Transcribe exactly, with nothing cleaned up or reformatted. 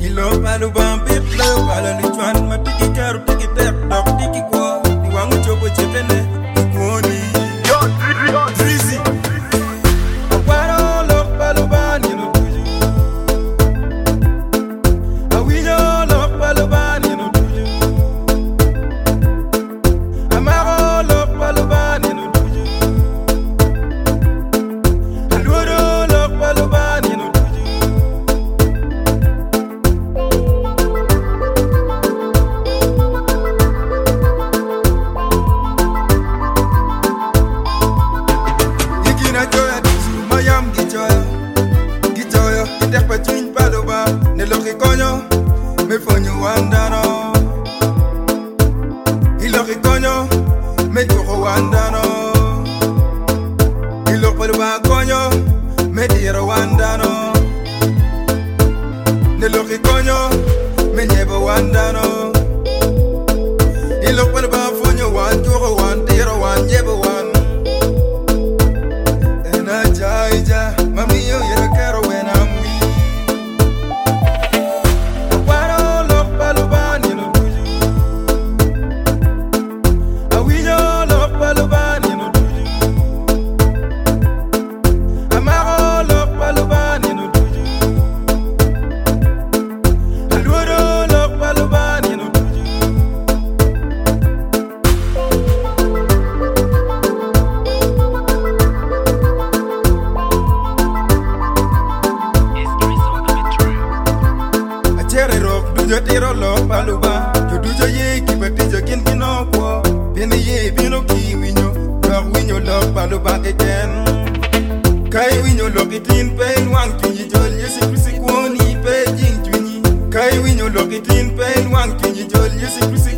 Ilo palu bambit lo pala lucuan matiki karu tiki tep dok tiki kwa Iwangu chopo chepene ikuoni Drizzy Akwaro lo palu bani no tuju Awinyo lo palu bani no tuju Amaro lo palu bani no tuju Aluoro lo palu bani no tuju Yikina joya disu mayam gijoya Gijoya itek patuin paloba Neloki konyo me fonyo wandano Iloki konyo me juro wandano Ilok paloba konyo me diro wandano Neloki konyo me nyebo wandano Ilok paloba fonyo wan juro wan diro wan nyebo wan Ena jaija mami yo yera karo when I'm weak Akwaro lo palu bani no tuju Awinyo lo palu bani no tuju Amaro lo palu bani no tuju Aluoro lo palu bani no tuju Achere rock dujo tiro lo paluba Jo dujo ye kipa tijo kin kino po Pene ye bino ki winyo Dog winyo lo paluba keken Kai winyo lo kitin pen wang kinyi jol Yesi krisi kwoni pe jing twinyi Kai winyo lo kitin pen wang kinyi jol Yesi krisi